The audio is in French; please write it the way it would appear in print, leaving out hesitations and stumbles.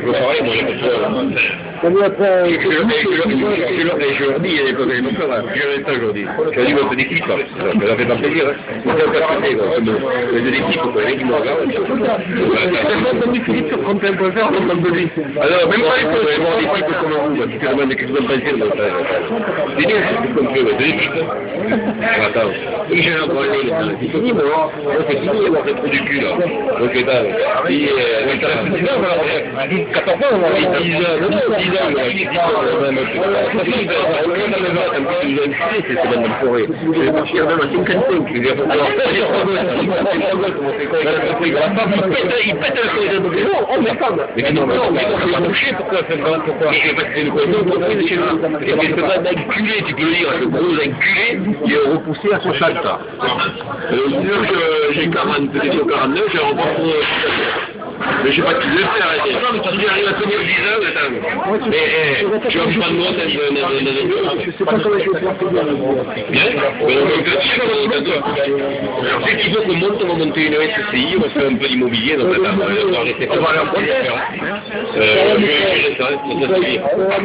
veux parler, moi, j'ai pas de problème. Ça lui apprend... Et je leur dis, il y a pas de peur, je reste ça aujourd'hui. Je leur dis, moi, c'est des types, ça leur fait pas plaisir, hein. C'est un peu à côté, quoi. C'est des types, quoi, les mecs qui me regardent. Philippe sur 31.fr, on entend de lui. Alors, même pas les potes, c'est des types comme vous, tu te demandes qu'est-ce que vous en pensez, donc, c'est bien, c'est comme tu veux, c'est des types. Attends, et j'ai un problème, c'est fini, moi, c'est fini, avoir fait trop du cul, là. Donc, attends, puis, 14 ans, on va avoir 10 ans, non, 10 ans, on va 10 ans, même, c'est même une forêt. Je vais partir même à 55, je vais dire, il pète le côté de mon oh, mais attends, mais non, mais on va toucher, pourquoi c'est parce que c'est une entreprise chez nous. Et quelque part d'enculé, tu peux le dire, le gros enculé, il est repoussé à 60 ans. J'ai 40, peut-être 49, j'ai repoussé. Mais je sais pas ce qu'il veut faire, s'il arrive à tenir 10 ans, attends. Mais tu vas me prendre note, je sais pas comment je vais faire bien. Alors, c'est qu'il faut qu'on monte, on va monter une SCI, on va faire un peu d'immobilier, donc attends, on va arrêter. On va aller en premier.